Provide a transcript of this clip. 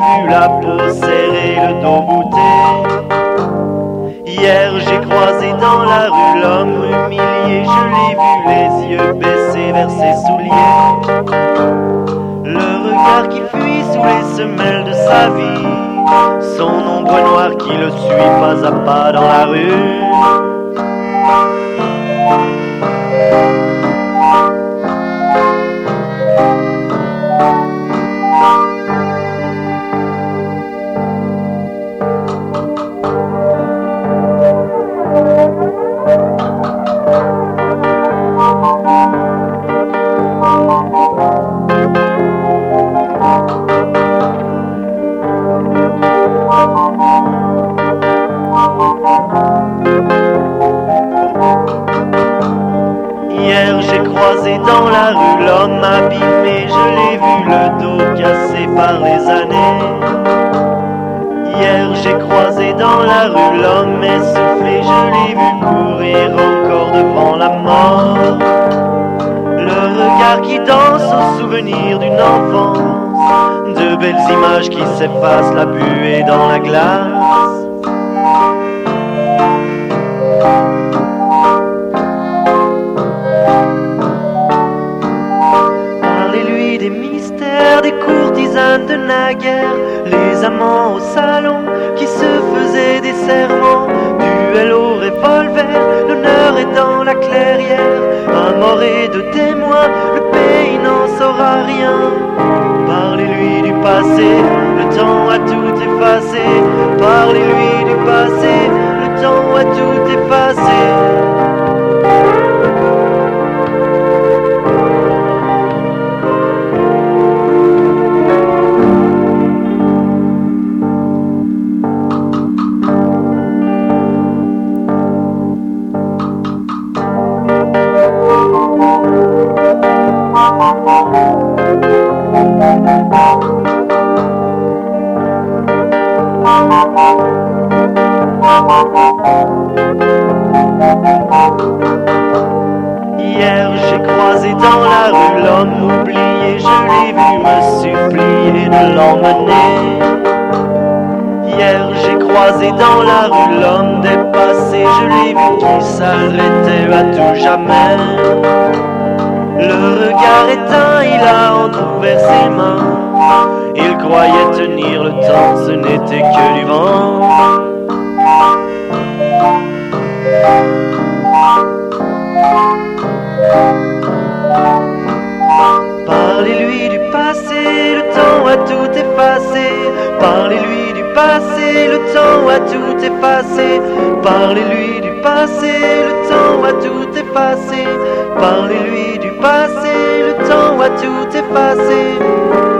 vu la peau serrée, le dos voûté. Hier j'ai croisé dans la rue l'homme humilié, je l'ai vu les yeux baissés vers ses souliers. Le regard qui fuit sous les semelles de sa vie, son ombre noire qui le suit pas à pas dans la rue. Hier j'ai croisé dans la rue l'homme abîmé, je l'ai vu le dos cassé par les années. Hier j'ai croisé dans la rue l'homme essoufflé, je l'ai vu courir encore devant la mort. Le regard qui danse au souvenir d'une enfance, de belles images qui s'effacent, la buée dans la glace. Parlez-lui des mystères, des courtisanes de naguère, les amants au salon qui se faisaient des serments, duel au revolver, l'honneur est dans la clairière, un mort et deux témoins, le pays n'en saura rien. Parlez-lui du passé, le temps a tout effacé. Parlez-lui du passé, le temps a tout effacé. Hier j'ai croisé dans la rue l'homme oublié, je l'ai vu me supplier de l'emmener. Hier j'ai croisé dans la rue l'homme dépassé, je l'ai vu qui s'arrêtait à tout jamais. Le regard éteint, il a entrouvert ses mains, il croyait tenir le temps, ce n'était que du vent. Parlez-lui du passé, le temps a tout effacé. Parlez-lui du passé, le temps a tout effacé. Parlez-lui du passé, le temps a tout effacé. Parlez-lui du passé, le temps a tout effacé.